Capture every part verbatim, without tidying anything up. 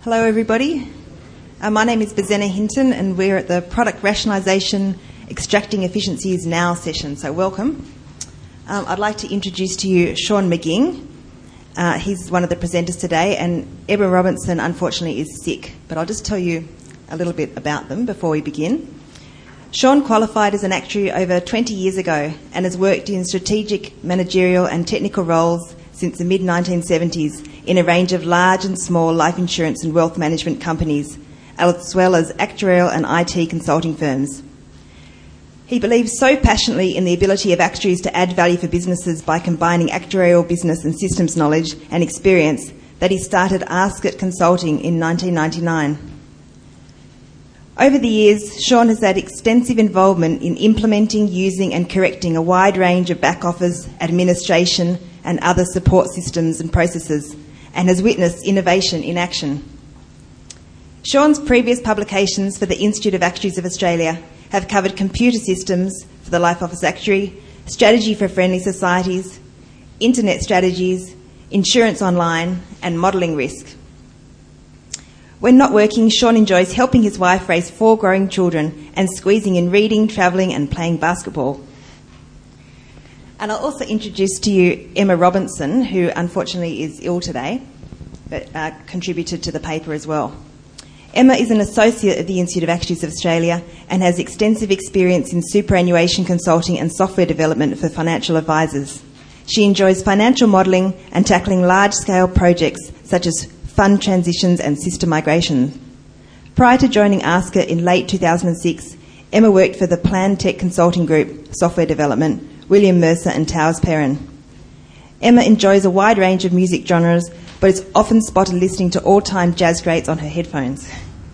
Hello everybody, uh, my name is Bazena Hinton and we're at the Product Rationalisation Extracting Efficiencies Now session, so welcome. Um, I'd like to introduce to you Sean McGing. Uh, he's one of the presenters today, and Emma Robinson unfortunately is sick, but I'll just tell you a little bit about them before we begin. Sean qualified as an actuary over twenty years ago and has worked in strategic, managerial and technical roles since the mid nineteen seventies in a range of large and small life insurance and wealth management companies, as well as actuarial and I T consulting firms. He believes so passionately in the ability of actuaries to add value for businesses by combining actuarial business and systems knowledge and experience that he started Askit Consulting in nineteen ninety-nine. Over the years, Sean has had extensive involvement in implementing, using and correcting a wide range of back office, administration and other support systems and processes, and has witnessed innovation in action. Sean's previous publications for the Institute of Actuaries of Australia have covered computer systems for the Life Office Actuary, strategy for friendly societies, internet strategies, insurance online and modelling risk. When not working, Sean enjoys helping his wife raise four growing children and squeezing in reading, travelling and playing basketball. And I'll also introduce to you Emma Robinson, who unfortunately is ill today, but uh, contributed to the paper as well. Emma is an associate of the Institute of Actuaries of Australia and has extensive experience in superannuation consulting and software development for financial advisors. She enjoys financial modelling and tackling large-scale projects such as fund transitions and system migration. Prior to joining Askit in late two thousand six, Emma worked for the Plan Tech Consulting Group, software development, William Mercer and Towers Perrin. Emma enjoys a wide range of music genres, but is often spotted listening to all-time jazz greats on her headphones.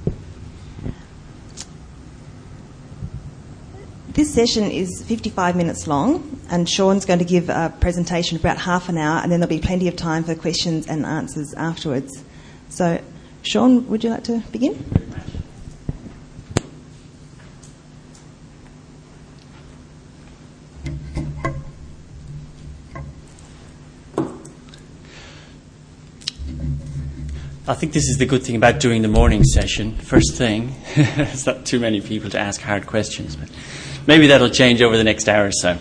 This session is fifty-five minutes long, and Sean's going to give a presentation for about half an hour, and then there'll be plenty of time for questions and answers afterwards. So, Sean, would you like to begin? I think this is the good thing about doing the morning session. First thing, there's not too many people to ask hard questions, but maybe that'll change over the next hour or so.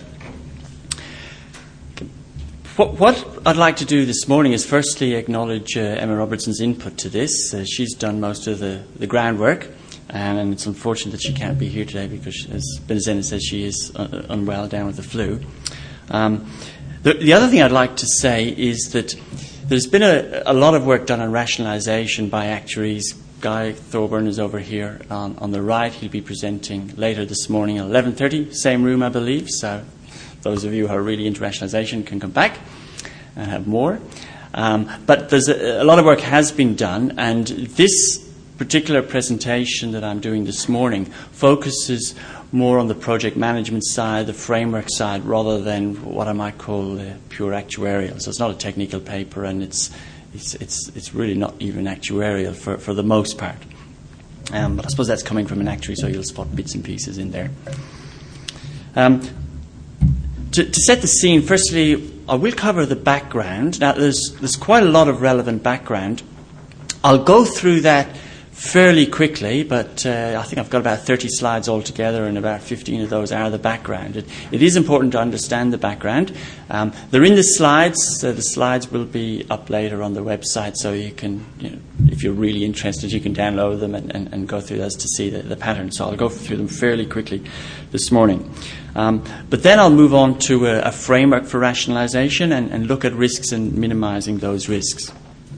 What, what I'd like to do this morning is firstly acknowledge uh, Emma Robertson's input to this. Uh, she's done most of the, the groundwork, um, and it's unfortunate that she can't be here today because, as Benazena says, she is uh, unwell, down with the flu. Um, the, the other thing I'd like to say is that there's been a, a lot of work done on rationalisation by actuaries. Guy Thorburn is over here on, on the right. He'll be presenting later this morning at eleven thirty, same room I believe, so those of you who are really into rationalisation can come back and have more. Um, but there's a, a lot of work has been done, and this particular presentation that I'm doing this morning focuses more on the project management side, the framework side, rather than what I might call uh, pure actuarial. So it's not a technical paper, and it's it's it's, it's really not even actuarial for, for the most part. Um, but I suppose that's coming from an actuary, so you'll spot bits and pieces in there. Um, to, to set the scene, firstly, I will cover the background. Now, there's there's quite a lot of relevant background. I'll go through that fairly quickly, but uh, I think I've got about thirty slides altogether, and about fifteen of those are the background. It, it is important to understand the background. Um, they're in the slides. So the slides will be up later on the website, so you can, you know, if you're really interested, you can download them and, and, and go through those to see the, the pattern. So I'll go through them fairly quickly this morning. Um, but then I'll move on to a, a framework for rationalisation and, and look at risks and minimising those risks.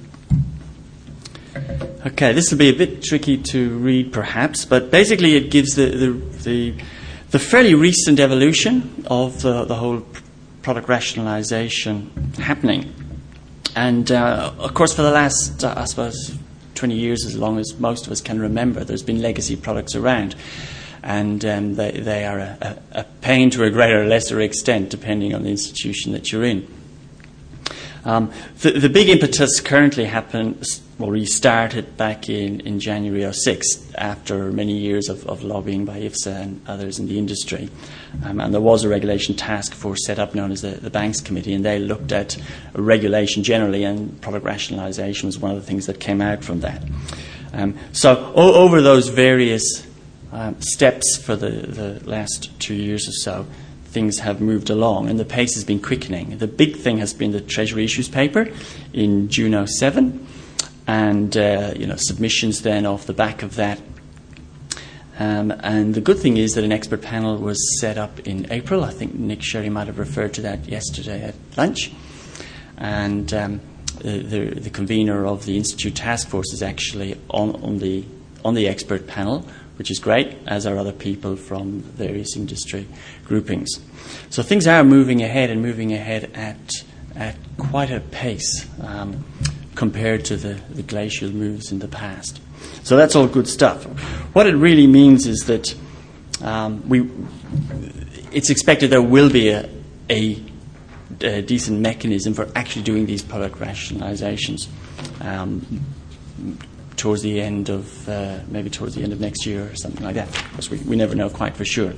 Okay, this will be a bit tricky to read perhaps, but basically it gives the the, the, the fairly recent evolution of the, the whole product rationalisation happening. And uh, of course for the last, uh, I suppose, twenty years, as long as most of us can remember, there's been legacy products around. And um, they, they are a, a, a pain to a greater or lesser extent, depending on the institution that you're in. Um, the, the big impetus currently happened, well, restarted back in, in January oh six, after many years of, of lobbying by I F S A and others in the industry. Um, and there was a regulation task force set up known as the, the Banks Committee, and they looked at regulation generally, and product rationalisation was one of the things that came out from that. Um, so o- over those various um, steps for the, the last two years or so, things have moved along, and the pace has been quickening. The big thing has been the Treasury issues paper in June oh seven, and uh, you know submissions then off the back of that. Um, and the good thing is that an expert panel was set up in April. I think Nick Sherry might have referred to that yesterday at lunch. And um, the, the, the convener of the Institute Task Force is actually on, on the on the expert panel, which is great, as are other people from various industry groupings. So things are moving ahead and moving ahead at at quite a pace um, compared to the, the glacial moves in the past. So that's all good stuff. What it really means is that um, we it's expected there will be a, a, a decent mechanism for actually doing these product rationalizations um, towards the end of, uh, maybe towards the end of next year or something like that, because we, we never know quite for sure.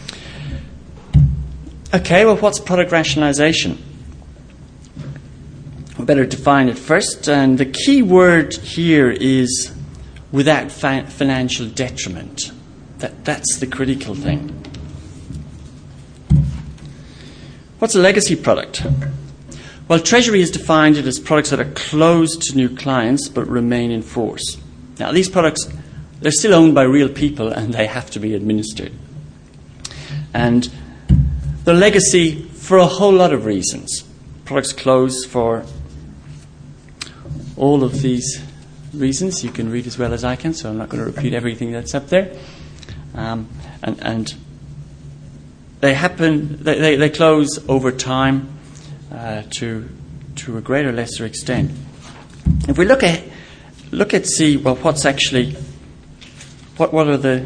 Okay, well, what's product rationalization? We better define it first, and the key word here is without fi- financial detriment. That, that's the critical thing. What's a legacy product? Well, Treasury has defined it as products that are closed to new clients but remain in force. Now, these products, they're still owned by real people and they have to be administered. And the legacy for a whole lot of reasons. Products close for all of these reasons. You can read as well as I can, so I'm not going to repeat everything that's up there. Um, and, and they happen, they, they, they close over time uh, to to a greater or lesser extent. If we look at look at see well what's actually what what are the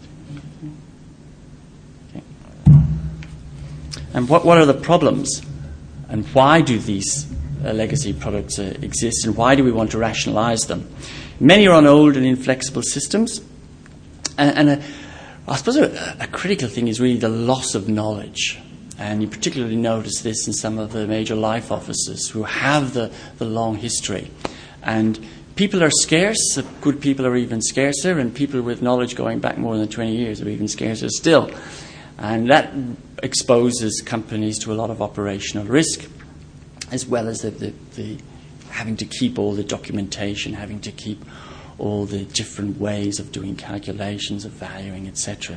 okay. and what what are the problems, and why do these uh, legacy products uh, exist, and why do we want to rationalize them? Many are on old and inflexible systems, and, and a, I suppose a, a critical thing is really the loss of knowledge. And you particularly notice this in some of the major life offices who have the, the long history. And people are scarce, good people are even scarcer, and people with knowledge going back more than twenty years are even scarcer still. And that exposes companies to a lot of operational risk, as well as the, the, the having to keep all the documentation, having to keep all the different ways of doing calculations, of valuing, et cetera.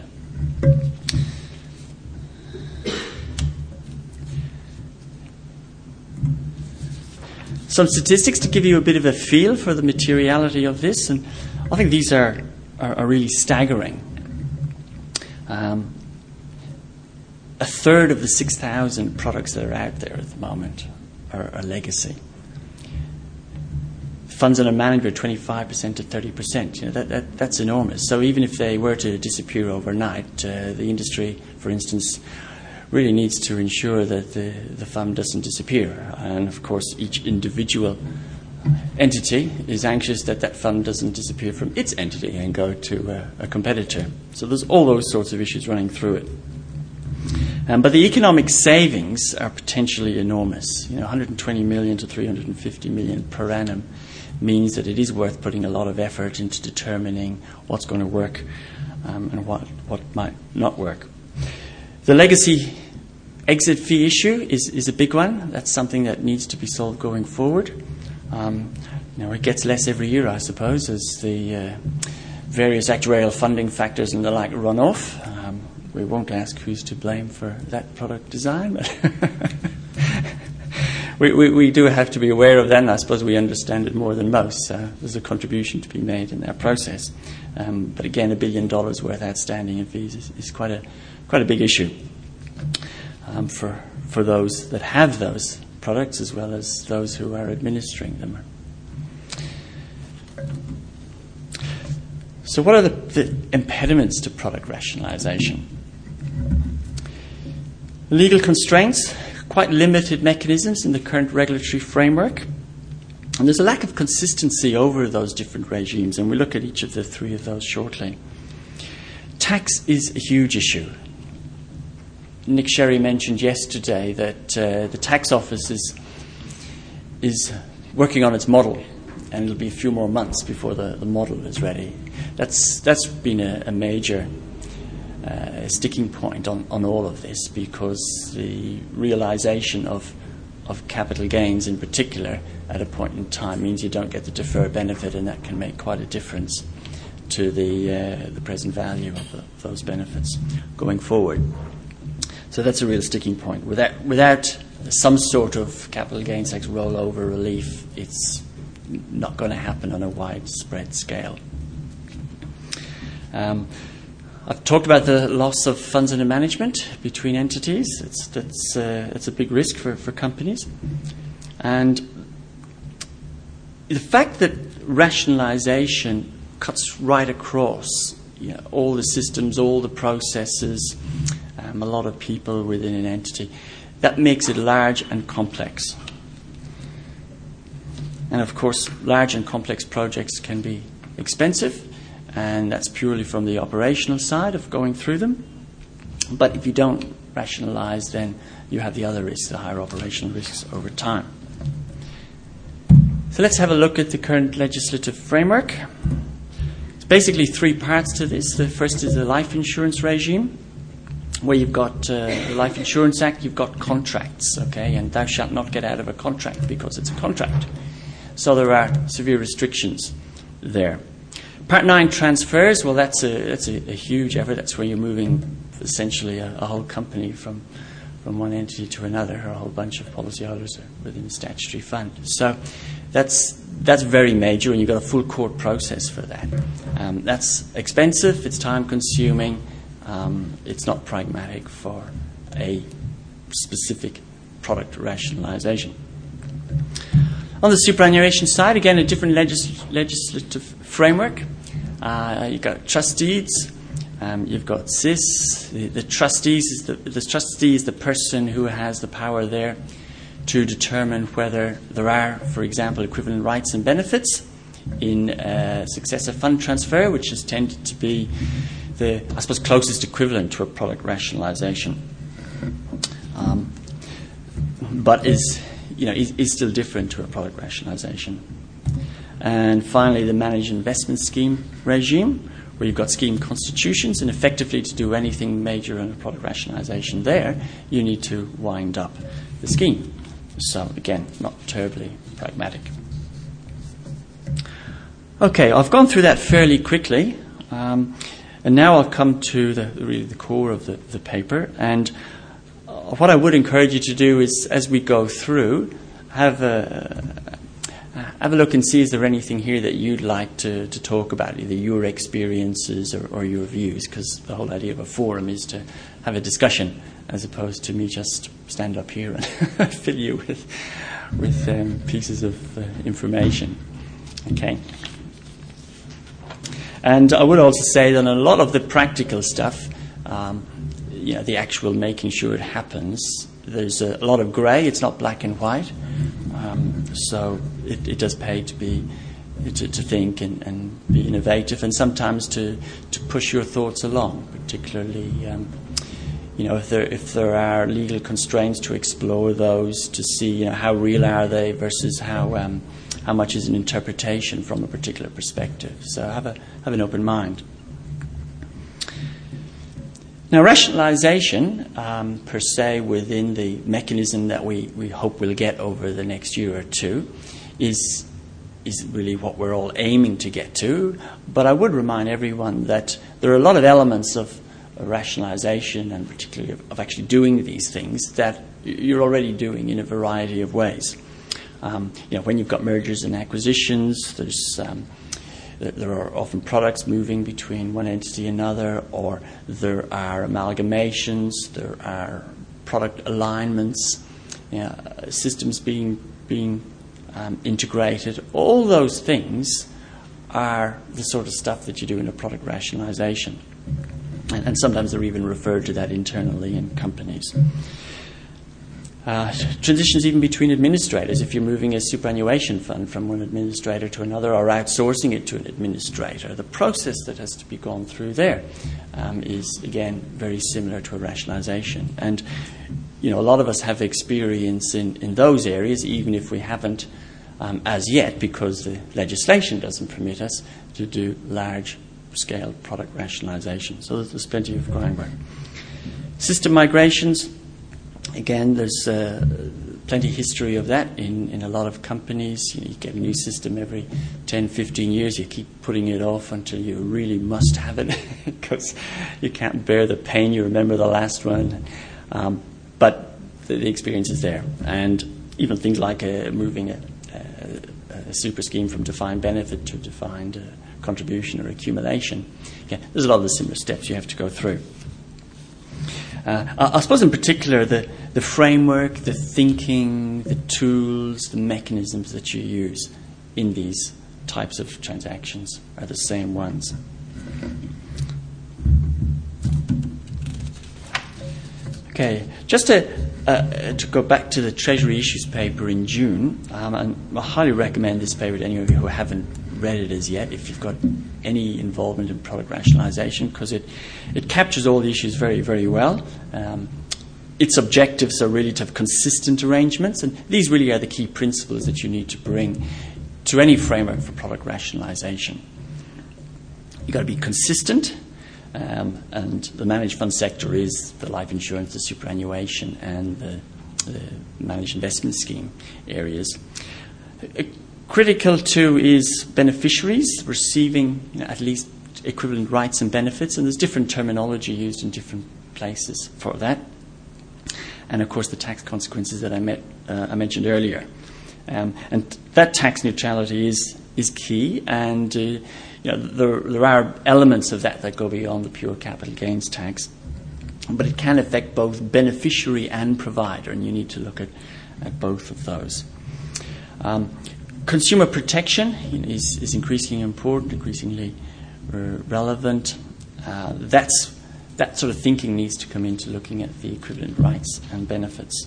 Some statistics to give you a bit of a feel for the materiality of this, and I think these are, are, are really staggering. Um, a third of the six thousand products that are out there at the moment are, are legacy. Funds under management, twenty-five percent to thirty percent. You know, that, that, that's enormous. So even if they were to disappear overnight, uh, the industry, for instance, really needs to ensure that the, the fund doesn't disappear. And of course, each individual entity is anxious that that fund doesn't disappear from its entity and go to a, a competitor. So there's all those sorts of issues running through it. Um, but the economic savings are potentially enormous. You know, one hundred twenty million to three hundred fifty million per annum means that it is worth putting a lot of effort into determining what's going to work um, and what, what might not work. The legacy exit fee issue is, is a big one. That's something that needs to be solved going forward. Um, you know, it gets less every year, I suppose, as the uh, various actuarial funding factors and the like run off. Um, we won't ask who's to blame for that product design, but we, we, we do have to be aware of that, and I suppose we understand it more than most. So there's a contribution to be made in that process. Um, but again, a billion dollars worth outstanding in fees is, is quite a quite a big issue um, for for those that have those products as well as those who are administering them. So what are the, the impediments to product rationalization? Legal constraints, quite limited mechanisms in the current regulatory framework. And there's a lack of consistency over those different regimes, and we'll look at each of the three of those shortly. Tax is a huge issue. Nick Sherry mentioned yesterday that uh, the tax office is, is working on its model, and it'll be a few more months before the, the model is ready. That's that's been a, a major uh, sticking point on, on all of this, because the realization of of capital gains in particular at a point in time means you don't get the deferred benefit, and that can make quite a difference to the uh, the present value of, the, of those benefits going forward. So that's a real sticking point. Without without some sort of capital gains tax rollover relief, it's not going to happen on a widespread scale. Um, I've talked about the loss of funds under management between entities. It's, that's uh, it's a big risk for, for companies. And the fact that rationalization cuts right across, you know, all the systems, all the processes, um, a lot of people within an entity, that makes it large and complex. And of course, large and complex projects can be expensive, and that's purely from the operational side of going through them. But if you don't rationalize, then you have the other risks, the higher operational risks over time. So let's have a look at the current legislative framework. It's basically three parts to this. The first is the life insurance regime, where you've got uh, the Life Insurance Act, you've got contracts, okay, and thou shalt not get out of a contract because it's a contract. So there are severe restrictions there. Part nine, transfers. Well, that's a that's a, a huge effort. That's where you're moving essentially a, a whole company from from one entity to another, or a whole bunch of policyholders within the statutory fund. So that's that's very major, and you've got a full court process for that. Um, that's expensive. It's time consuming. Um, it's not pragmatic for a specific product rationalisation. On the superannuation side, again, a different legis- legislative framework. Uh, you've got trustees, um, you've got S I S. The, the trustees is the, the trustee is the person who has the power there to determine whether there are, for example, equivalent rights and benefits in a successor fund transfer, which has tended to be the, I suppose, closest equivalent to a product rationalisation, um, but is, you know, is, is still different to a product rationalisation. And finally, the managed investment scheme regime, where you've got scheme constitutions, and effectively to do anything major in a product rationalisation there, you need to wind up the scheme. So again, not terribly pragmatic. Okay, I've gone through that fairly quickly. Um, And now I'll come to the really the core of the, the paper. And uh, what I would encourage you to do is, as we go through, have a uh, have a look and see, is there anything here that you'd like to, to talk about, either your experiences or, or your views, because the whole idea of a forum is to have a discussion, as opposed to me just stand up here and fill you with with um, pieces of uh, information. Okay. And I would also say that a lot of the practical stuff, um, you know, the actual making sure it happens, there's a, a lot of grey. It's not black and white. Um, so it, it does pay to be to, to think and, and be innovative, and sometimes to, to push your thoughts along. Particularly, um, you know, if there if there are legal constraints, to explore those, to see, you know, how real are they versus how. Um, How much is an interpretation from a particular perspective? So have a have an open mind. Now, rationalisation um, per se, within the mechanism that we, we hope we'll get over the next year or two, is is really what we're all aiming to get to. But I would remind everyone that there are a lot of elements of rationalisation, and particularly of, of actually doing these things, that you're already doing in a variety of ways. Um, you know, when you've got mergers and acquisitions, there's um, there are often products moving between one entity and another, or there are amalgamations, there are product alignments, you know, systems being being um, integrated. All those things are the sort of stuff that you do in a product rationalization, and, and sometimes they're even referred to that internally in companies. Uh, transitions even between administrators, if you're moving a superannuation fund from one administrator to another, or outsourcing it to an administrator. The process that has to be gone through there um, is, again, very similar to a rationalisation. And, you know, a lot of us have experience in, in those areas, even if we haven't um, as yet, because the legislation doesn't permit us to do large-scale product rationalization. So there's plenty of groundwork. System migrations, again, there's uh, plenty of history of that in, in a lot of companies. You know, you get a new system every ten, fifteen years. You keep putting it off until you really must have it because you can't bear the pain. You remember the last one. Um, but the, the experience is there. And even things like uh, moving a, a, a super scheme from defined benefit to defined uh, contribution or accumulation. Yeah, there's a lot of the similar steps you have to go through. Uh, I, I suppose in particular the, the framework, the thinking, the tools, the mechanisms that you use in these types of transactions are the same ones. Okay, just to, uh, to go back to the Treasury Issues paper in June, um, and I highly recommend this paper to any of you who haven't read it as yet, if you've got any involvement in product rationalization, because it, it captures all the issues very, very well. Um, its objectives are really to have consistent arrangements, and these really are the key principles that you need to bring to any framework for product rationalization. You've got to be consistent, um, and the managed fund sector is the life insurance, the superannuation, and the, the managed investment scheme areas. Critical too is beneficiaries receiving, you know, at least equivalent rights and benefits, and there's different terminology used in different places for that. And of course the tax consequences that I, met, uh, I mentioned earlier. Um, and that tax neutrality is is key, and uh, you know, there, there are elements of that that go beyond the pure capital gains tax, but it can affect both beneficiary and provider, and you need to look at, at both of those. Um, Consumer protection is, is increasingly important, increasingly uh, relevant. Uh, that's, that sort of thinking needs to come into looking at the equivalent rights and benefits.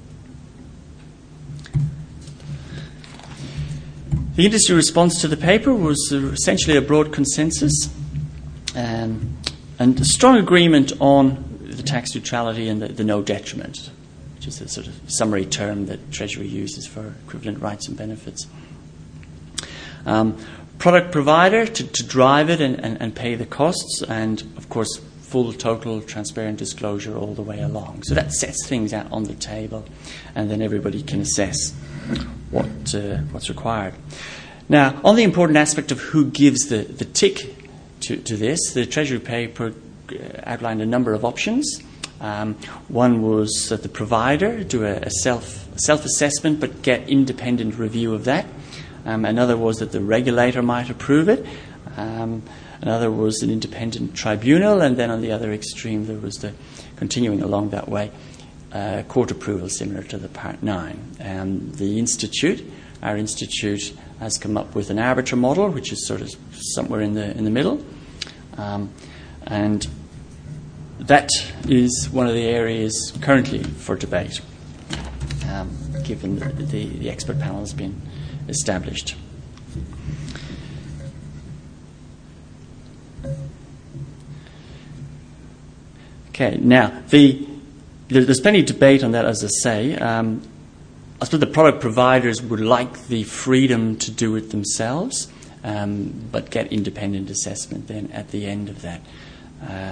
The industry response to the paper was uh, essentially a broad consensus um, and a strong agreement on the tax neutrality and the, the no detriment, which is a sort of summary term that Treasury uses for equivalent rights and benefits. Um, product provider to, to drive it and, and, and pay the costs, and of course full, total, transparent disclosure all the way along. So that sets things out on the table, and then everybody can assess what uh, what's required. Now, on the important aspect of who gives the, the tick to, to this, the Treasury paper outlined a number of options. Um, one was that the provider do a, a self self-assessment but get independent review of that. Um, another was that the regulator might approve it. Um, another was an independent tribunal, and then on the other extreme there was the, continuing along that way, uh, court approval similar to the Part nine. Um, the Institute, our Institute, has come up with an arbiter model, which is sort of somewhere in the in the middle, um, and that is one of the areas currently for debate, um, given that the, the expert panel has been established. Okay, now the, there's plenty of debate on that, as I say. Um, I suppose the product providers would like the freedom to do it themselves, um, but get independent assessment then at the end of that. Uh,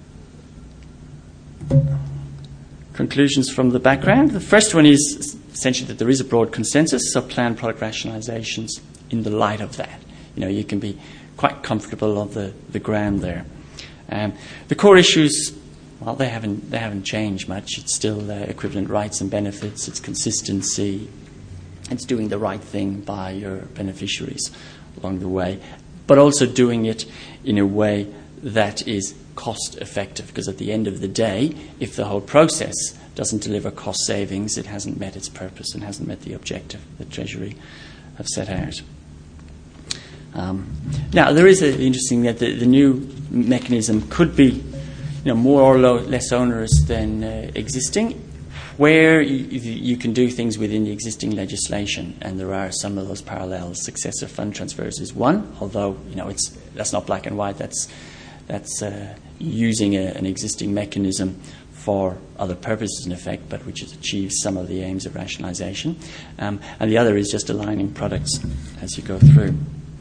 Conclusions from the background. The first one is essentially that there is a broad consensus of planned product rationalizations in the light of that. You know, you can be quite comfortable of the, the ground there. Um, the core issues, well, they haven't they haven't changed much. It's still uh, equivalent rights and benefits. It's consistency. It's doing the right thing by your beneficiaries along the way, but also doing it in a way that is cost effective, because at the end of the day, if the whole process doesn't deliver cost savings, it hasn't met its purpose and hasn't met the objective that Treasury have set out. Um, now, there is a, interesting that the, the new mechanism could be, you know, more or lo- less onerous than uh, existing, where you, you can do things within the existing legislation, and there are some of those parallels. Successor fund transfers is one, although, you know, it's that's not black and white. That's that's uh, using a, an existing mechanism for other purposes in effect, but which has achieved some of the aims of rationalisation. Um, and the other is just aligning products as you go through.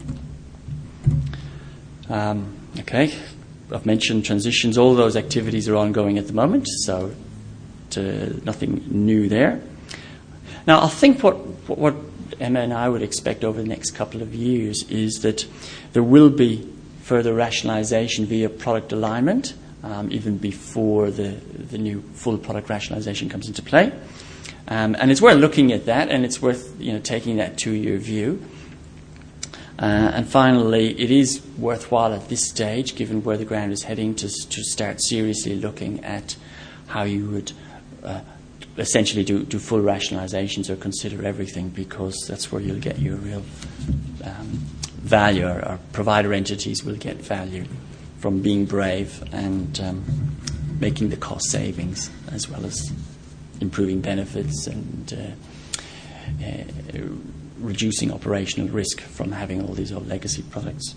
Um, okay, I've mentioned transitions. All those activities are ongoing at the moment, so to, nothing new there. Now, I think what, what Emma and I would expect over the next couple of years is that there will be further rationalisation via product alignment, um, even before the, the new full product rationalisation comes into play. Um, and it's worth looking at that, and it's worth you know taking that two-year view. Uh, and finally, it is worthwhile at this stage, given where the ground is heading, to, to start seriously looking at how you would uh, essentially do, do full rationalisations or consider everything, because that's where you'll get your real um, value, or, or provider entities will get value from being brave and um, making the cost savings, as well as improving benefits and uh, uh, reducing operational risk from having all these old legacy products.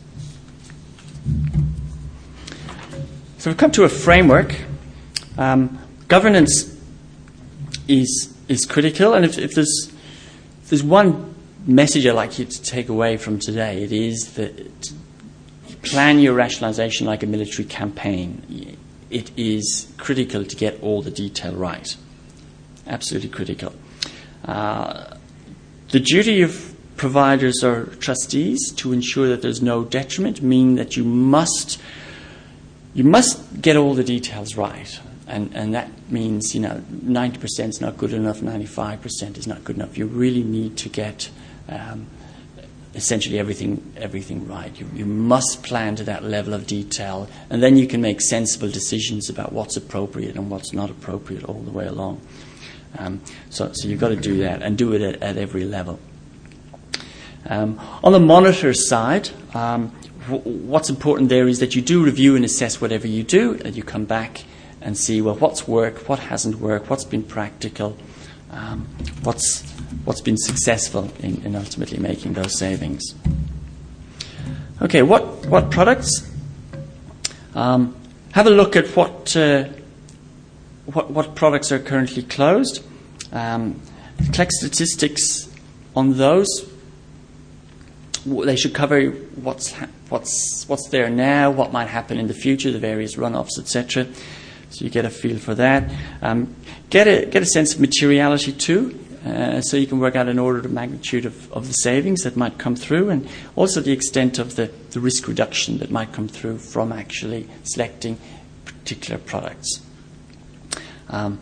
So we've come to a framework. Um, governance is is critical, and if, if there's if there's one message I'd like you to take away from today, it is that plan your rationalisation like a military campaign. It is critical to get all the detail right. Absolutely critical. Uh, The duty of providers or trustees to ensure that there's no detriment mean that you must you must get all the details right, and and that means you know ninety percent is not good enough, ninety-five percent is not good enough. You really need to get um, essentially everything everything right. You, you must plan to that level of detail, and then you can make sensible decisions about what's appropriate and what's not appropriate all the way along. Um, so, so you've got to do that, and do it at, at every level. Um, on the monitor side, um, w- what's important there is that you do review and assess whatever you do, and you come back and see, well, what's worked, what hasn't worked, what's been practical, um, what's what's been successful in, in ultimately making those savings. Okay, what what products? Um, have a look at what. Uh, What, what products are currently closed. Um, collect statistics on those. They should cover what's ha- what's what's there now, what might happen in the future, the various runoffs, et cetera. So you get a feel for that. Um, get a get a sense of materiality too, uh, so you can work out an order of magnitude of, of the savings that might come through, and also the extent of the, the risk reduction that might come through from actually selecting particular products. Um,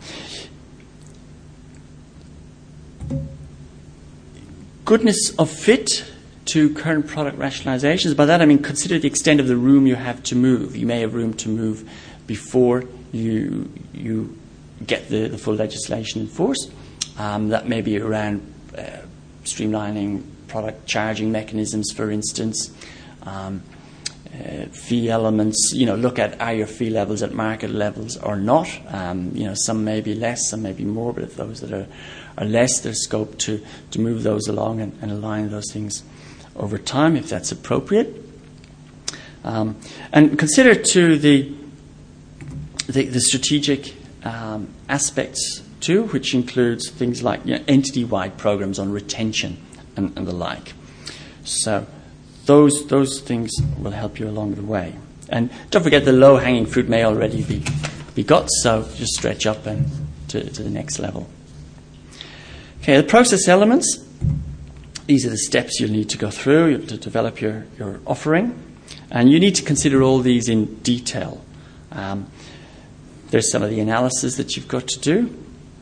goodness of fit to current product rationalizations. By that I mean consider the extent of the room you have to move. You may have room to move before you you get the, the full legislation in force. Um, that may be around uh, streamlining product charging mechanisms, for instance. Um, Uh, fee elements, you know, look at are your fee levels at market levels or not. Um, you know, some may be less, some may be more, but if those that are, are less, there's scope to, to move those along and, and align those things over time if that's appropriate. Um, and consider too the the, the strategic um, aspects too, which includes things like you know, entity-wide programs on retention and, and the like. So Those those things will help you along the way. And don't forget the low-hanging fruit may already be, be got, so just stretch up and to, to the next level. Okay, the process elements. These are the steps you'll need to go through to develop your, your offering. And you need to consider all these in detail. Um, there's some of the analysis that you've got to do.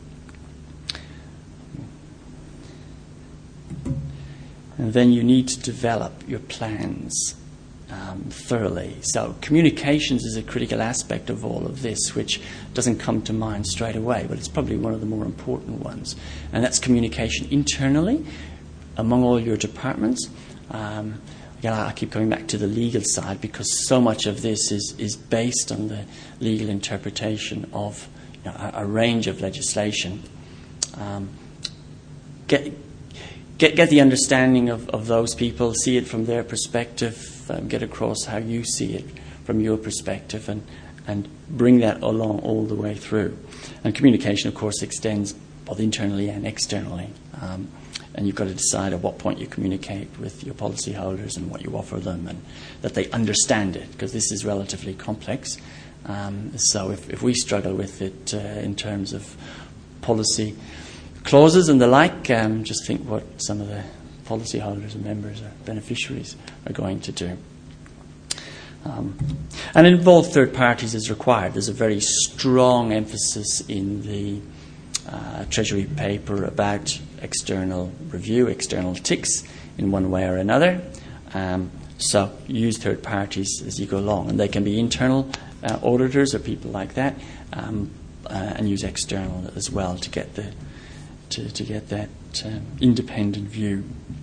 And then you need to develop your plans um, thoroughly. So communications is a critical aspect of all of this, which doesn't come to mind straight away, but it's probably one of the more important ones. And that's communication internally among all your departments. Um, again, I keep coming back to the legal side because so much of this is, is based on the legal interpretation of you know, a, a range of legislation. Um, get Get get the understanding of, of those people, see it from their perspective, um, get across how you see it from your perspective, and, and bring that along all the way through. And communication, of course, extends both internally and externally. Um, and you've got to decide at what point you communicate with your policyholders and what you offer them, and that they understand it, because this is relatively complex. Um, so if, if we struggle with it uh, in terms of policy clauses and the like, um, just think what some of the policyholders and members or beneficiaries are going to do. Um, and involve third parties as required. There's a very strong emphasis in the uh, Treasury paper about external review, external ticks in one way or another. Um, so use third parties as you go along. And they can be internal uh, auditors or people like that, um, uh, and use external as well to get the to, to get that um, independent view.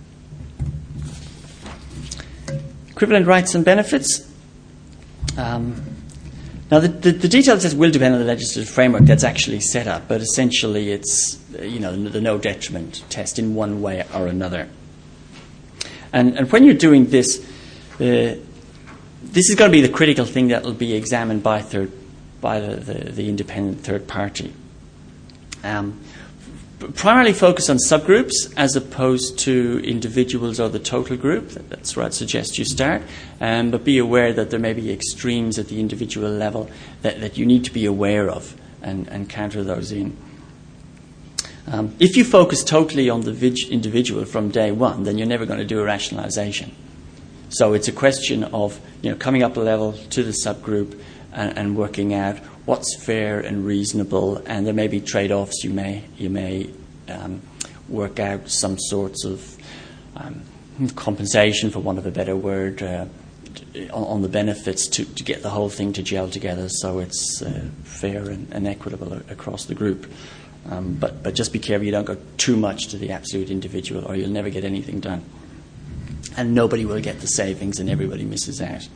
Equivalent rights and benefits. Um, now, the, the, the detail says will depend on the legislative framework that's actually set up, but essentially it's, you know, the no detriment test in one way or another. And, and when you're doing this, uh, this is going to be the critical thing that will be examined by third, by the, the, the independent third party. Um, primarily focus on subgroups as opposed to individuals or the total group. That's where I'd suggest you start. Um, but be aware that there may be extremes at the individual level that, that you need to be aware of and, and counter those in. Um, if you focus totally on the vig- individual from day one, then you're never going to do a rationalisation. So it's a question of, you know, coming up a level to the subgroup and, and working out what's fair and reasonable, and there may be trade-offs. You may you may um, work out some sorts of um, compensation, for want of a better word, uh, on, on the benefits to, to get the whole thing to gel together so it's uh, fair and, and equitable a- across the group. Um, but but just be careful you don't go too much to the absolute individual, or you'll never get anything done. And nobody will get the savings, and everybody misses out.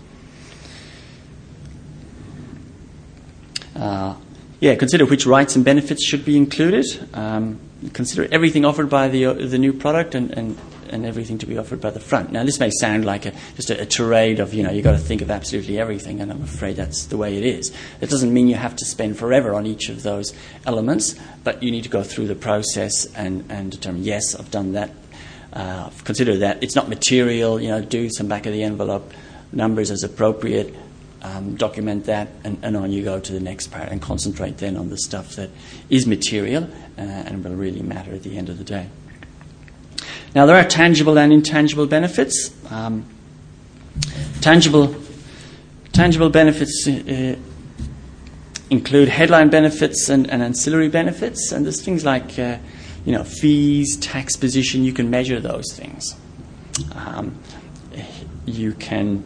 Uh, yeah, consider which rights and benefits should be included. Um, consider everything offered by the uh, the new product and, and, and everything to be offered by the front. Now, this may sound like a, just a, a tirade of, you know, you've got to think of absolutely everything, and I'm afraid that's the way it is. It doesn't mean you have to spend forever on each of those elements, but you need to go through the process and, and determine, yes, I've done that. Uh, consider that. It's not material, you know, do some back-of-the-envelope numbers as appropriate. Um, document that, and, and on you go to the next part, and concentrate then on the stuff that is material uh, and will really matter at the end of the day. Now, there are tangible and intangible benefits. Um, tangible, tangible benefits uh, include headline benefits and, and ancillary benefits, and there's things like uh, you know, fees, tax position. You can measure those things. Um, you can.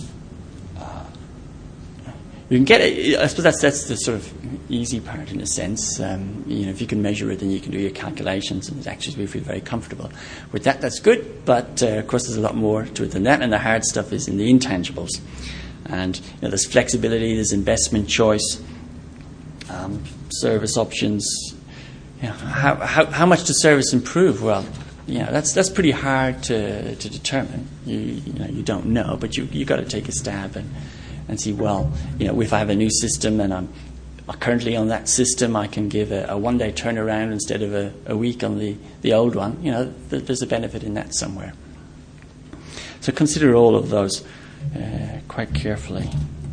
You can get it. I suppose that's that's the sort of easy part in a sense. Um, you know, if you can measure it, then you can do your calculations, and actually we feel very comfortable with that. That's good, but uh, of course there's a lot more to it than that, and the hard stuff is in the intangibles. And you know, there's flexibility, there's investment choice, um, service options. You know, how, how how much does service improve? Well, you know, that's that's pretty hard to to determine. You you know you don't know, but you you got to take a stab and. and see, well, you know, if I have a new system and I'm currently on that system, I can give a, a one-day turnaround instead of a, a week on the, the old one. You know, th- there's a benefit in that somewhere. So consider all of those uh, quite carefully.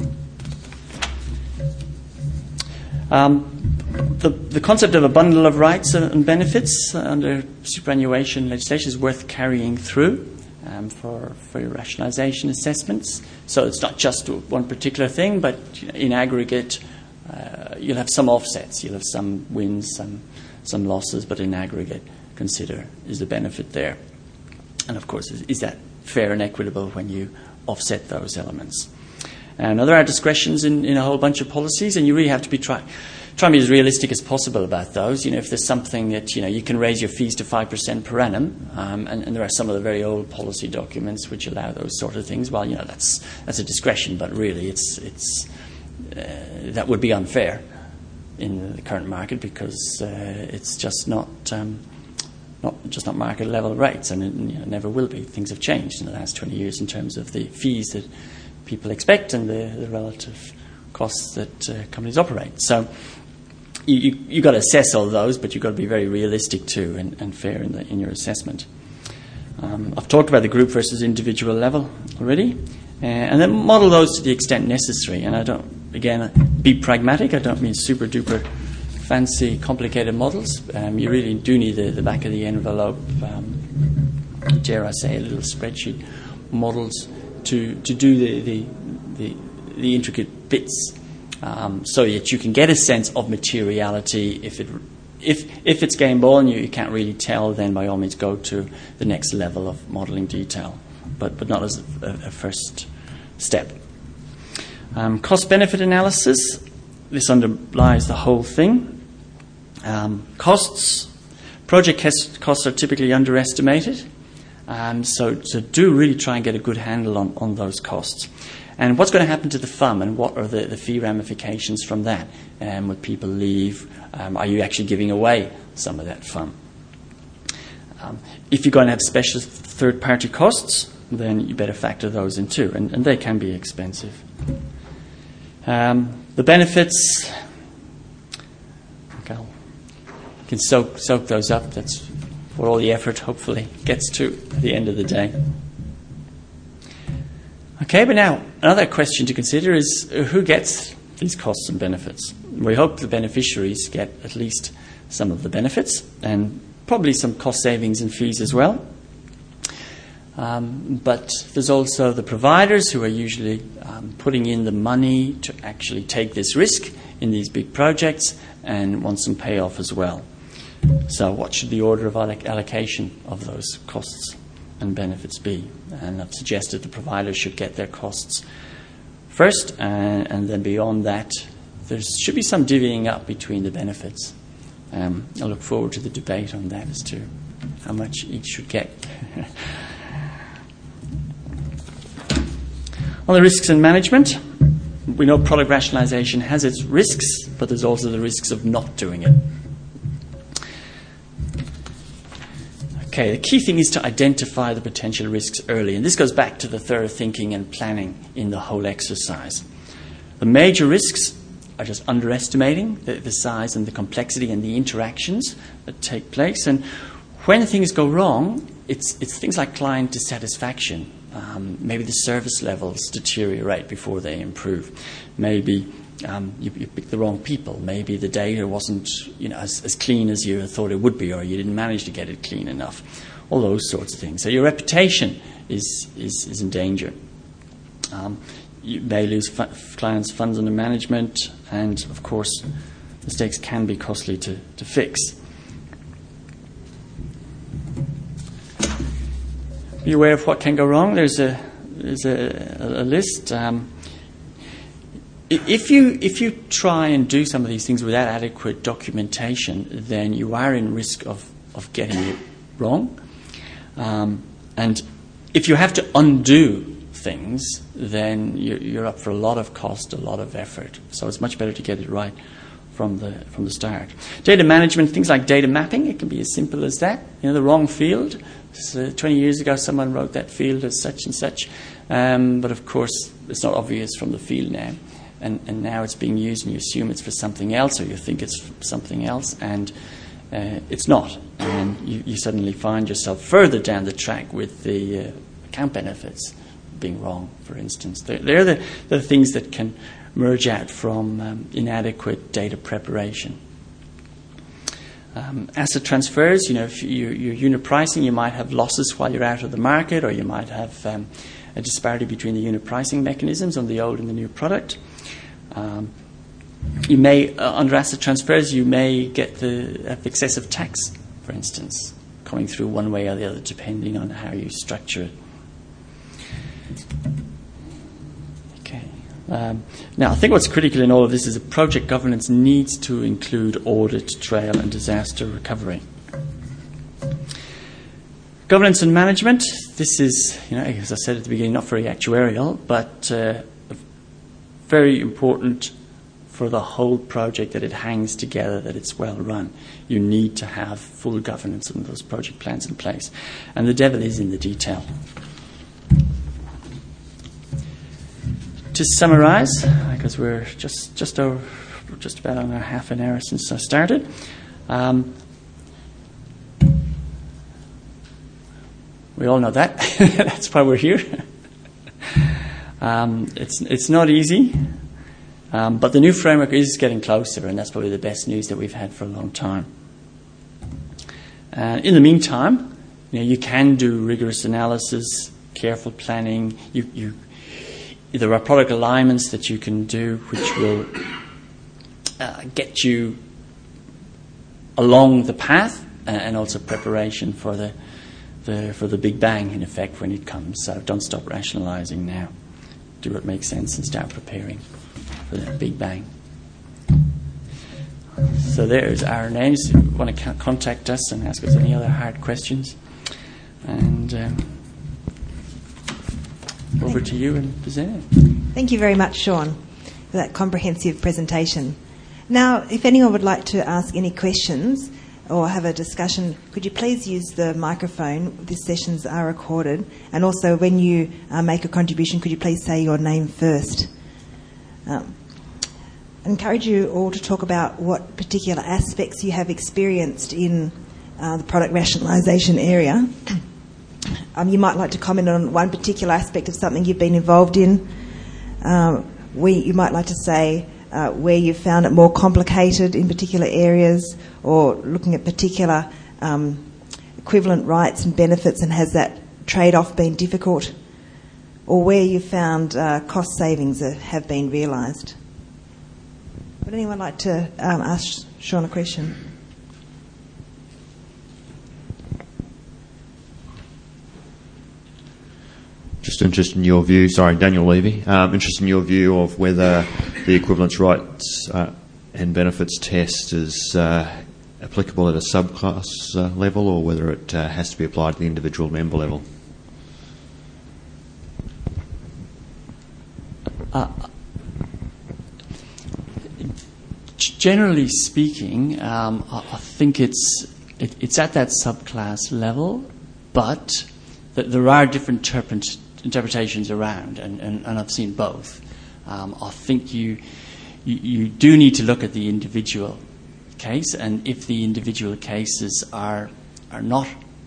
Um, the, the concept of a bundle of rights and benefits under superannuation legislation is worth carrying through. Um, for, for your rationalisation assessments. So it's not just one particular thing, but in aggregate, uh, you'll have some offsets. You'll have some wins, some some losses, but in aggregate, consider is the benefit there. And of course, is, is that fair and equitable when you offset those elements? And there are discretions in, in a whole bunch of policies, and you really have to be trying. Try and be as realistic as possible about those. You know, if there's something that, you know, you can raise your fees to five percent per annum, um, and, and there are some of the very old policy documents which allow those sort of things. Well, you know, that's that's a discretion, but really, it's it's uh, that would be unfair in the current market because uh, it's just not um, not just not market level rates, and it, you know, never will be. Things have changed in the last twenty years in terms of the fees that people expect and the, the relative costs that uh, companies operate. So you, you, you've got to assess all those, but you've got to be very realistic too and, and fair in, the, in your assessment. Um, I've talked about the group versus individual level already. Uh, and then model those to the extent necessary. And I don't, again, be pragmatic. I don't mean super duper fancy, complicated models. Um, you really do need the, the back of the envelope, um, dare I say, a little spreadsheet models to, to do the, the, the, the intricate bits um, so that you can get a sense of materiality. If it If if it's game ball and you, you can't really tell, then by all means go to the next level of modelling detail, but but not as a, a first step. Um, cost-benefit analysis. This underlies the whole thing. Um, costs. Project costs are typically underestimated, um, so so do really try and get a good handle on, on those costs. And what's going to happen to the F U M, and what are the, the fee ramifications from that? Um, would people leave? Um, are you actually giving away some of that F U M? Um, if you're going to have special third-party costs, then you better factor those in too, and, and they can be expensive. Um, the benefits, okay, you can soak, soak those up. That's what all the effort hopefully gets to at the end of the day. Okay, but now another question to consider is uh, who gets these costs and benefits? We hope the beneficiaries get at least some of the benefits and probably some cost savings and fees as well. Um, but there's also the providers who are usually um, putting in the money to actually take this risk in these big projects and want some payoff as well. So what should the order of alloc- allocation of those costs and benefits be? And I've suggested the providers should get their costs first, and, and then beyond that, there should be some divvying up between the benefits. Um, I look forward to the debate on that as to how much each should get. On the risks and management, we know product rationalization has its risks, but there's also the risks of not doing it. Okay, the key thing is to identify the potential risks early, and this goes back to the thorough thinking and planning in the whole exercise. The major risks are just underestimating the, the size and the complexity and the interactions that take place, and when things go wrong, it's, it's things like client dissatisfaction. Um, maybe the service levels deteriorate before they improve. Maybe Um, you, you picked the wrong people. Maybe the data wasn't, you know, as, as clean as you thought it would be, or you didn't manage to get it clean enough. All those sorts of things. So your reputation is is, is in danger. Um, you may lose fu- clients' funds under management, and of course, mistakes can be costly to, to fix. Be aware of what can go wrong. There's a there's a, a list. Um, If you if you try and do some of these things without adequate documentation, then you are in risk of, of getting it wrong. Um, and if you have to undo things, then you're, you're up for a lot of cost, a lot of effort. So it's much better to get it right from the from the start. Data management, things like data mapping, it can be as simple as that. You know, the wrong field. So twenty years ago, someone wrote that field as such and such, um, but of course, it's not obvious from the field now. And, and now it's being used and you assume it's for something else, or you think it's for something else, and uh, it's not. And you, you suddenly find yourself further down the track with the uh, account benefits being wrong, for instance. They're, they're the, the things that can merge out from um, inadequate data preparation. Um, asset transfers, you know, if you, you're unit pricing, you might have losses while you're out of the market, or you might have um, a disparity between the unit pricing mechanisms on the old and the new product. Um, you may, uh, under asset transfers, you may get the uh, excessive tax, for instance, coming through one way or the other, depending on how you structure it. Okay. Um, now, I think what's critical in all of this is that project governance needs to include audit, trail, and disaster recovery. Governance and management. This is, you know, as I said at the beginning, not very actuarial, but uh, very important for the whole project, that it hangs together, that it's well run. You need to have full governance and those project plans in place. And the devil is in the detail. to summarise, because we're just just over, just about on a half an hour since I started. Um, we all know that. That's why we're here. um, it's it's not easy, um, but the new framework is getting closer, and that's probably the best news that we've had for a long time. Uh, in the meantime, you know, you can do rigorous analysis, careful planning. You, you, there are product alignments that you can do which will uh, get you along the path, uh, and also preparation for the, the for the big bang, in effect, when it comes. So don't stop rationalising now. Do what makes sense and start preparing for that big bang. So there's our names. If you want to contact us and ask us any other hard questions. And um, over to you and Bezena. Thank you very much, Sean, for that comprehensive presentation. Now, if anyone would like to ask any questions or have a discussion, could you please use the microphone? These sessions are recorded. And also, when you uh, make a contribution, could you please say your name first? Um, I encourage you all to talk about what particular aspects you have experienced in uh, the product rationalisation area. Um, you might like to comment on one particular aspect of something you've been involved in. Um, we, you might like to say uh, where you've found it more complicated in particular areas, or looking at particular um, equivalent rights and benefits, and has that trade-off been difficult, or where you found uh, cost savings that have been realised. Would anyone like to um, ask Sean a question? Just interested in your view, sorry, Daniel Levy, um, interested in your view of whether the equivalence rights uh, and benefits test is uh, applicable at a subclass uh, level, or whether it uh, has to be applied at the individual member level. Uh, Generally speaking, um, I, I think it's it, it's at that subclass level, but th- there are different interpret- interpretations around, and, and, and I've seen both. Um, I think you, you you do need to look at the individual case, and if the individual cases are are not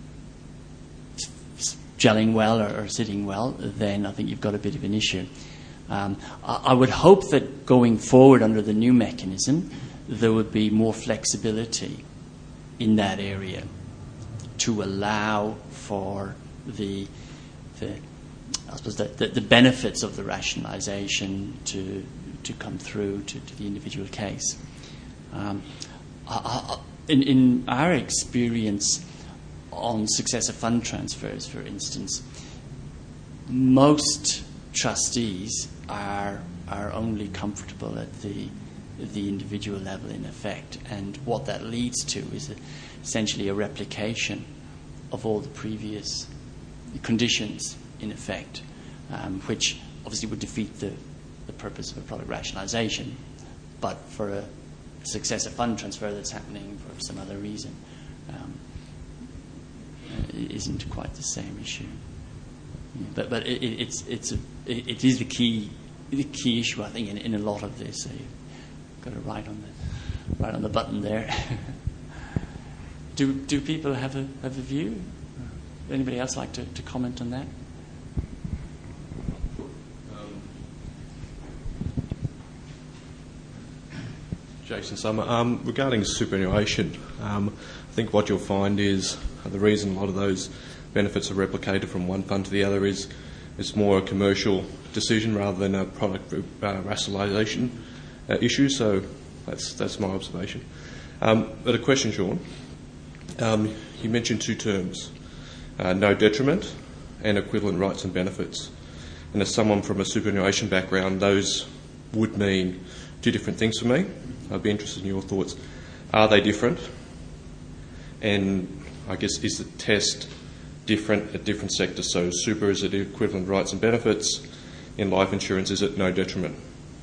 gelling well or, or sitting well, then I think you've got a bit of an issue. Um, I, I would hope that going forward under the new mechanism, there would be more flexibility in that area to allow for the, the I suppose the, the, the benefits of the rationalisation to to come through to, to the individual case. Um, I, I, in, in our experience on successive fund transfers, for instance, most trustees are are only comfortable at the the individual level, in effect, and what that leads to is a, essentially a replication of all the previous conditions, in effect, um, which obviously would defeat the, the purpose of a product rationalisation. But for a successive fund transfer that's happening for some other reason, um, it isn't quite the same issue. But but it, it's it's a, it is the key the key issue, I think, in, in a lot of this. So you've got it right on the right on the button there. do do people have a have a view? Anybody else like to, to comment on that? Um, Jason Summer. Um, regarding superannuation, um, I think what you'll find is uh, the reason a lot of those benefits are replicated from one fund to the other is it's more a commercial decision rather than a product uh, rationalisation uh, issue. So that's that's my observation. Um, but a question, Sean. Um, you mentioned two terms, uh, no detriment and equivalent rights and benefits. And as someone from a superannuation background, those would mean two different things for me. I'd be interested in your thoughts. Are they different? And I guess is the test different at different sectors? So super, is it equivalent rights and benefits? In life insurance, is it no detriment?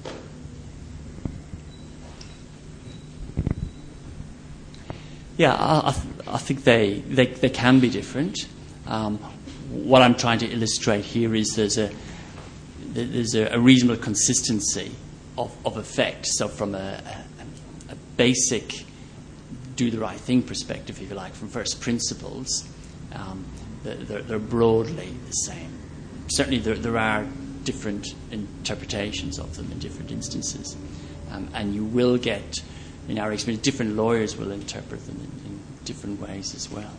Yeah, I, I, th- I think they, they they can be different. Um, what I'm trying to illustrate here is there's a there's a, a reasonable consistency of, of effect. So from a, a, a basic do the right thing perspective, if you like, from first principles, um, they're, they're broadly the same. Certainly there, there are different interpretations of them in different instances. Um, and you will get, in our experience, different lawyers will interpret them in, in different ways as well.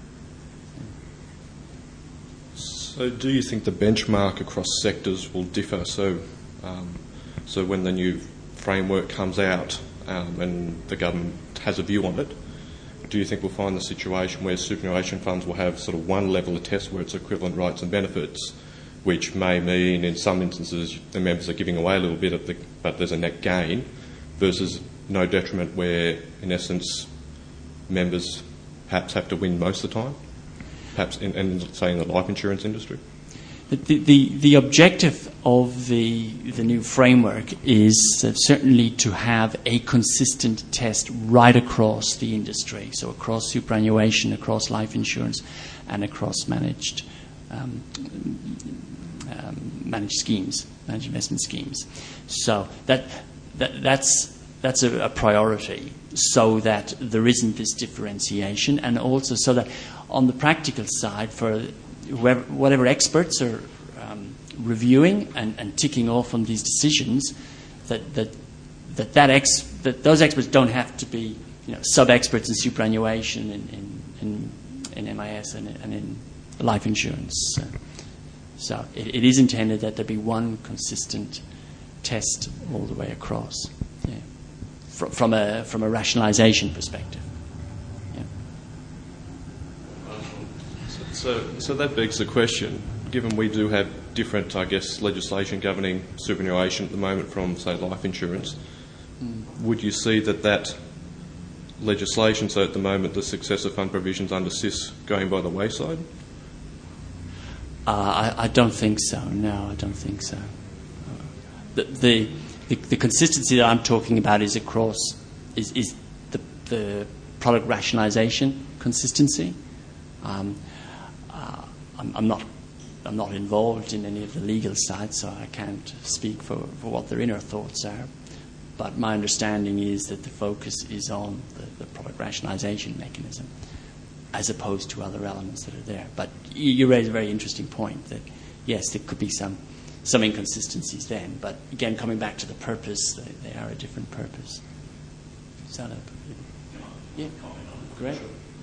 So do you think the benchmark across sectors will differ? So um, so when the new framework comes out um, and the government has a view on it, do you think we'll find the situation where superannuation funds will have sort of one level of test where it's equivalent rights and benefits, which may mean in some instances the members are giving away a little bit of the, but there's a net gain, versus no detriment where, in essence, members perhaps have to win most of the time, perhaps in, in say in the life insurance industry? The, the, the objective of the, the new framework is uh, certainly to have a consistent test right across the industry, so across superannuation, across life insurance, and across managed um, um, managed schemes, managed investment schemes. So that, that that's that's a, a priority, so that there isn't this differentiation, and also so that on the practical side, for whoever, whatever experts are um, reviewing and, and ticking off on these decisions, that that that that, ex, that those experts don't have to be, you know, sub-experts in superannuation, in in, in, in M I S and, and in life insurance. Uh, so it, it is intended that there be one consistent test all the way across, yeah, from, from a from a rationalisation perspective. So, so that begs the question, given we do have different, I guess, legislation governing superannuation at the moment from, say, life insurance, mm. would you see that that legislation, so at the moment the successor fund provisions under S I S going by the wayside? Uh, I, I don't think so, no, I don't think so. The, the, the, the consistency that I'm talking about is across, is, is the, the product rationalisation consistency. Um, I'm, I'm not I'm not involved in any of the legal side, so I can't speak for, for what their inner thoughts are. But my understanding is that the focus is on the, the product rationalisation mechanism as opposed to other elements that are there. But you, you raise a very interesting point that, yes, there could be some, some inconsistencies then. But again, coming back to the purpose, they, they are a different purpose. Is that a... Yeah, great.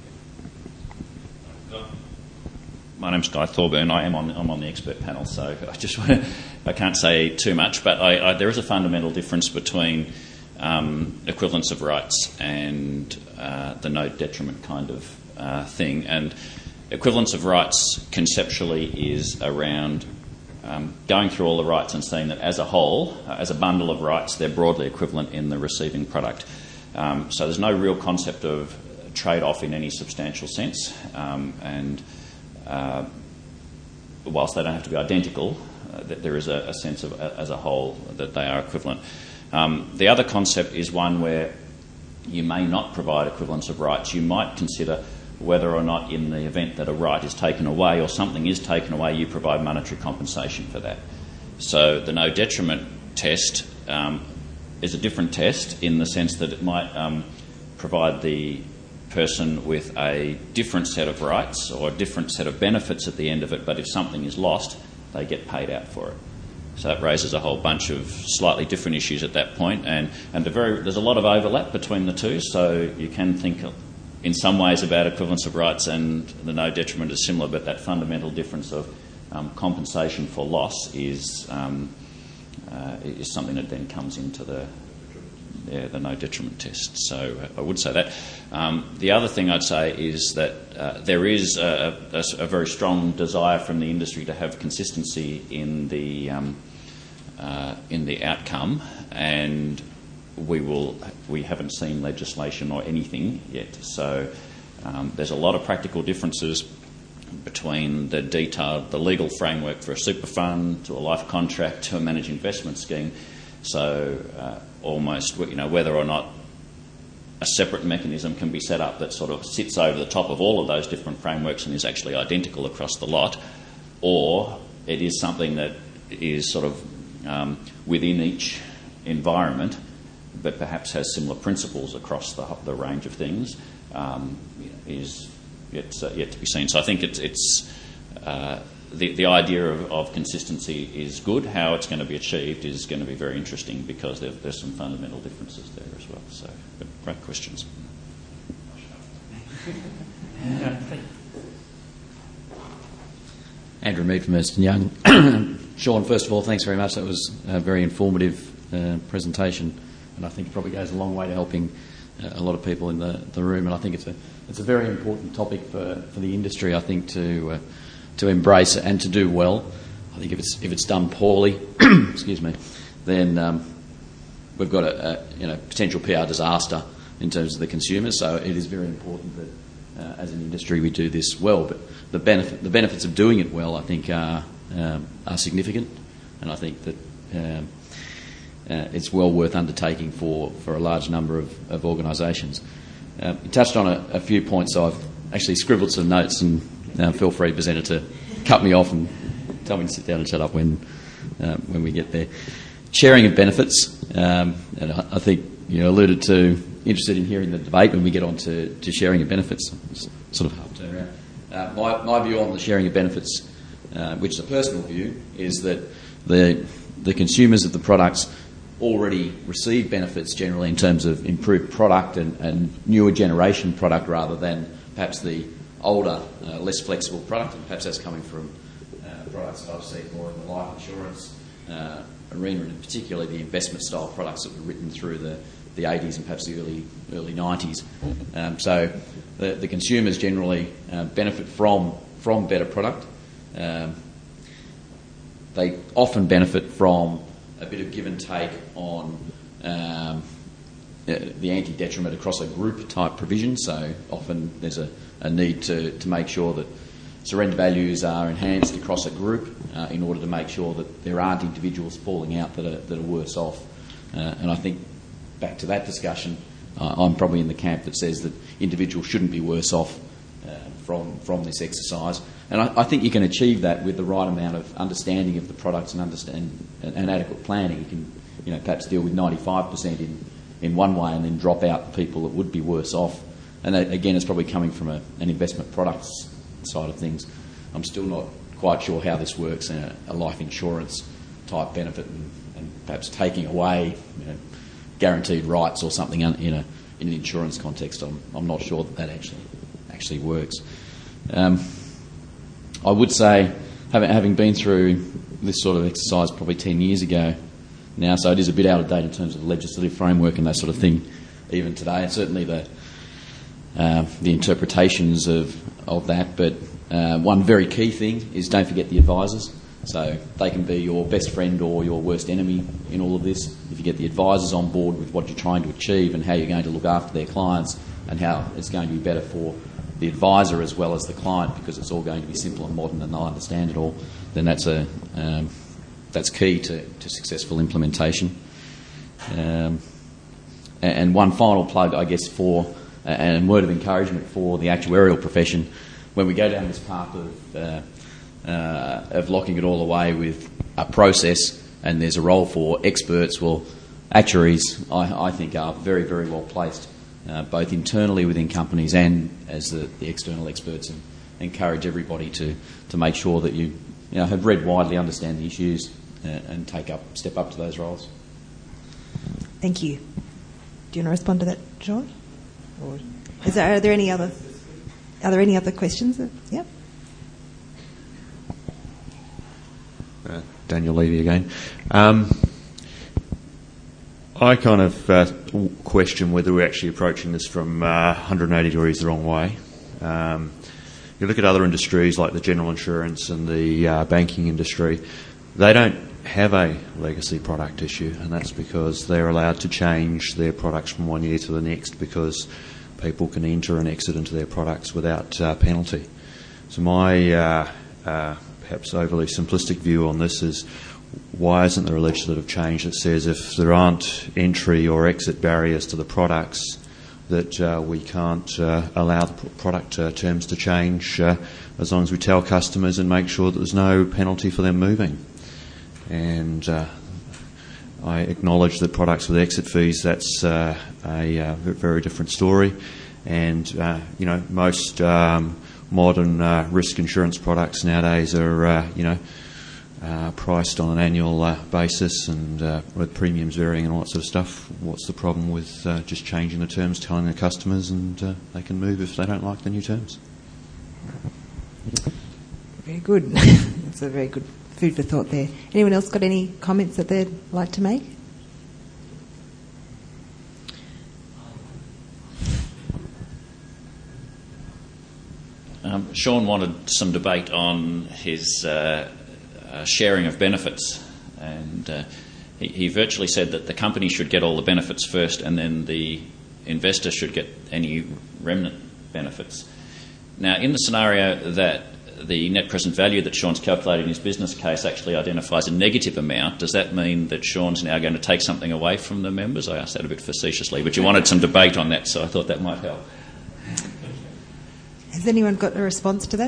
My name's Guy Thorburn. I am on I'm on the expert panel, so I just want to, I can't say too much, but I, I, there is a fundamental difference between um, equivalence of rights and uh, the no detriment kind of uh, thing. And equivalence of rights conceptually is around um, going through all the rights and seeing that as a whole, uh, as a bundle of rights, they're broadly equivalent in the receiving product. Um, so there's no real concept of trade-off in any substantial sense, um, and Uh, whilst they don't have to be identical, uh, that there is a, a sense of, uh, as a whole, that they are equivalent. Um, the other concept is one where you may not provide equivalence of rights. You might consider whether or not, in the event that a right is taken away or something is taken away, you provide monetary compensation for that. So the no detriment test um, is a different test in the sense that it might um, provide the person with a different set of rights or a different set of benefits at the end of it, but if something is lost, they get paid out for it. So that raises a whole bunch of slightly different issues at that point, and, and the very, there's a lot of overlap between the two, so you can think in some ways about equivalence of rights and the no detriment is similar, but that fundamental difference of um, compensation for loss is, um, uh, is something that then comes into the Yeah, the no detriment test. So uh, I would say that. Um, the other thing I'd say is that uh, there is a, a, a very strong desire from the industry to have consistency in the um, uh, in the outcome, and we will we haven't seen legislation or anything yet. So um, there's a lot of practical differences between the detailed, the legal framework for a super fund to a life contract to a managed investment scheme. So uh, almost, you know, whether or not a separate mechanism can be set up that sort of sits over the top of all of those different frameworks and is actually identical across the lot, or it is something that is sort of um, within each environment, but perhaps has similar principles across the, the range of things, um, is yet, uh, yet to be seen. So I think it's, it's uh, the, the idea of, of consistency is good. How it's going to be achieved is going to be very interesting because there, there's some fundamental differences there as well. So, but great questions. Andrew Mead from Ernst and Young. Sean, first of all, thanks very much. That was a very informative uh, presentation, and I think it probably goes a long way to helping uh, a lot of people in the, the room. And I think it's a it's a very important topic for, for the industry. I think to uh, to embrace and to do well. I think if it's if it's done poorly, excuse me, then um, we've got a, a you know potential P R disaster in terms of the consumers. So it is very important that uh, as an industry we do this well. But the benefit the benefits of doing it well, I think, are um, are significant, and I think that um, uh, it's well worth undertaking for, for a large number of, of organisations. Uh, you touched on a, a few points, so I've actually scribbled some notes, and uh, feel free, presenter, to cut me off and tell me to sit down and shut up when uh, when we get there. Sharing of benefits, um, and I, I think you alluded to, interested in hearing the debate when we get on to, to sharing of benefits. Sort of half turn around. Uh, my, my view on the sharing of benefits, uh, which is a personal view, is that the the consumers of the products already receive benefits generally in terms of improved product and, and newer generation product rather than perhaps the older, uh, less flexible product, and perhaps that's coming from uh, products that I've seen more in the life insurance uh, arena, and particularly the investment style products that were written through the, the eighties and perhaps the early early nineties. Um, so the, the consumers generally uh, benefit from from better product. Um, they often benefit from a bit of give and take on um, the anti-detriment across a group type provision. So often there's a, a need to, to make sure that surrender values are enhanced across a group uh, in order to make sure that there aren't individuals falling out that are, that are worse off. Uh, and I think back to that discussion, uh, I'm probably in the camp that says that individuals shouldn't be worse off uh, from from this exercise. And I, I think you can achieve that with the right amount of understanding of the products and understand and, and adequate planning. You can, you know, perhaps deal with ninety-five percent in, in one way and then drop out the people that would be worse off. And that, again, it's probably coming from a, an investment products side of things. I'm still not quite sure how this works in a, a life insurance type benefit, and, and perhaps taking away, you know, guaranteed rights or something in a in an insurance context. I'm, I'm not sure that that actually actually works. Um, I would say, having, having been through this sort of exercise probably ten years ago now, so it is a bit out of date in terms of the legislative framework and that sort of thing even today, and certainly the uh, the interpretations of, of that. But uh, one very key thing is don't forget the advisors. So they can be your best friend or your worst enemy in all of this. If you get the advisors on board with what you're trying to achieve and how you're going to look after their clients and how it's going to be better for the advisor as well as the client, because it's all going to be simple and modern and they'll understand it all, then that's a um, that's key to, to successful implementation. Um, and one final plug, I guess, for and word of encouragement for the actuarial profession. When we go down this path of uh, uh, of locking it all away with a process, and there's a role for experts, well, actuaries, I, I think, are very, very well placed, uh, both internally within companies and as the, the external experts, and encourage everybody to, to make sure that you, you know, have read widely, understand the issues, uh, and take up, step up to those roles. Thank you. Do you want to respond to that, Sean? Or is there, are there any other are there any other questions? Yep. Uh, Daniel Levy again. Um, I kind of uh, question whether we're actually approaching this from uh, one hundred eighty degrees the wrong way. Um, you look at other industries like the general insurance and the uh, banking industry, they don't have a legacy product issue, and that's because they're allowed to change their products from one year to the next because people can enter and exit into their products without uh, penalty. So my uh, uh, perhaps overly simplistic view on this is, why isn't there a legislative change that says if there aren't entry or exit barriers to the products, that uh, we can't uh, allow the product uh, terms to change uh, as long as we tell customers and make sure that there's no penalty for them moving? and uh, I acknowledge that products with exit fees, that's uh, a uh, very different story. And, uh, you know, most um, modern uh, risk insurance products nowadays are, uh, you know, uh, priced on an annual uh, basis and uh, with premiums varying and all that sort of stuff. What's the problem with uh, just changing the terms, telling the customers, and uh, they can move if they don't like the new terms? Very good. That's a very good food for thought there. Anyone else got any comments that they'd like to make? Um, Sean wanted some debate on his uh, uh, sharing of benefits, and uh, he, he virtually said that the company should get all the benefits first and then the investor should get any remnant benefits. Now, in the scenario that the net present value that Sean's calculated in his business case actually identifies a negative amount, does that mean that Sean's now going to take something away from the members? I asked that a bit facetiously, but you wanted some debate on that, so I thought that might help. Has anyone got a response to that?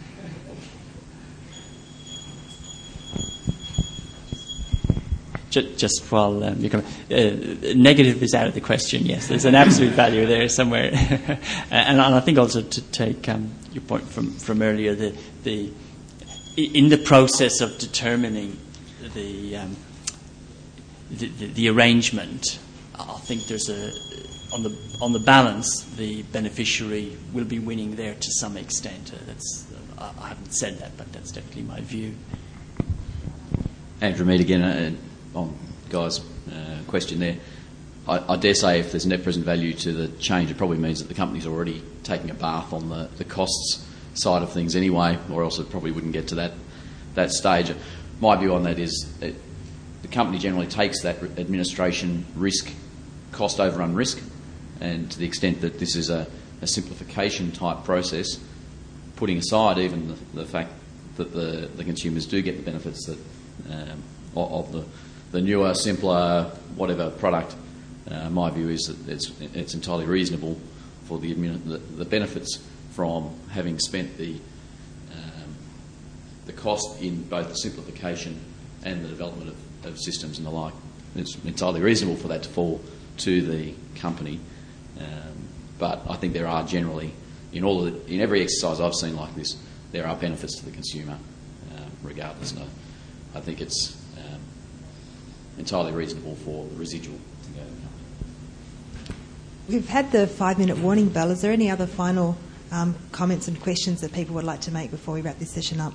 Just, just while um, you come, uh, negative is out of the question. Yes, there's an absolute value there somewhere, and, and I think also to take um, your point from, from earlier, the the in the process of determining the um, the, the, the arrangement, I think there's a on the on the balance, the beneficiary will be winning there to some extent. Uh, that's uh, I haven't said that, but that's definitely my view. Andrew Mead again. Uh, on Guy's uh, question there, I, I dare say if there's net present value to the change, it probably means that the company's already taking a bath on the, the costs side of things anyway, or else it probably wouldn't get to that that stage. My view on that is that the company generally takes that administration risk, cost overrun risk, and to the extent that this is a, a simplification type process, putting aside even the, the fact that the, the consumers do get the benefits that um, of the the newer, simpler, whatever product, uh, my view is that it's it's entirely reasonable for the, the, the benefits from having spent the um, the cost in both the simplification and the development of, of systems and the like. It's entirely reasonable for that to fall to the company, um, but I think there are generally, in all of the, in every exercise I've seen like this, there are benefits to the consumer, uh, regardless. No, I think it's entirely reasonable for the residual to go to the company. We've had the five-minute warning bell. Is there any other final um, comments and questions that people would like to make before we wrap this session up?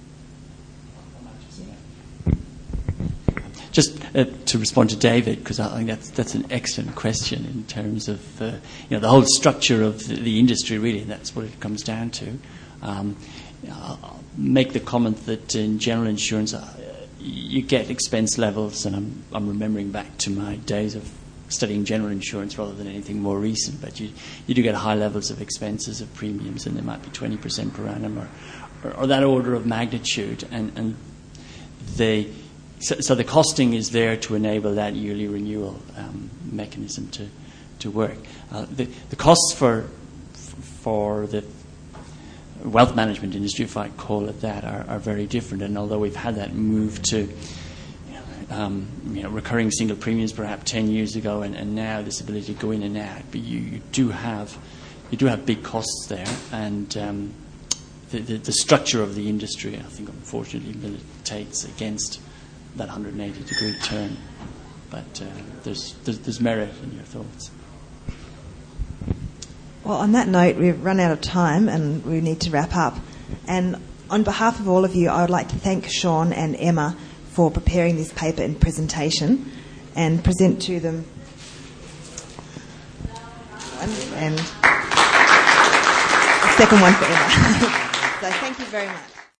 Just uh, to respond to David, because I think that's that's an excellent question in terms of uh, you know the whole structure of the, the industry. Really, that's what it comes down to. Um, I'll make the comment that in general insurance, Uh, you get expense levels, and I'm, I'm remembering back to my days of studying general insurance rather than anything more recent, but you, you do get high levels of expenses of premiums, and they might be twenty percent per annum or, or, or that order of magnitude. And, and they, so, so the costing is there to enable that yearly renewal um, mechanism to, to work. Uh, the, the costs for, for the wealth management industry, if I call it that, are, are very different. And although we've had that move to um, you know, recurring single premiums perhaps ten years ago, and, and now this ability to go in and out, but you, you do have you do have big costs there, and um, the, the, the structure of the industry, I think, unfortunately militates against that one hundred eighty degree turn. But uh, there's, there's there's merit in your thoughts. Well, on that note, we've run out of time and we need to wrap up. And on behalf of all of you, I would like to thank Sean and Emma for preparing this paper and presentation, and present to them. And a second one for Emma. So thank you very much.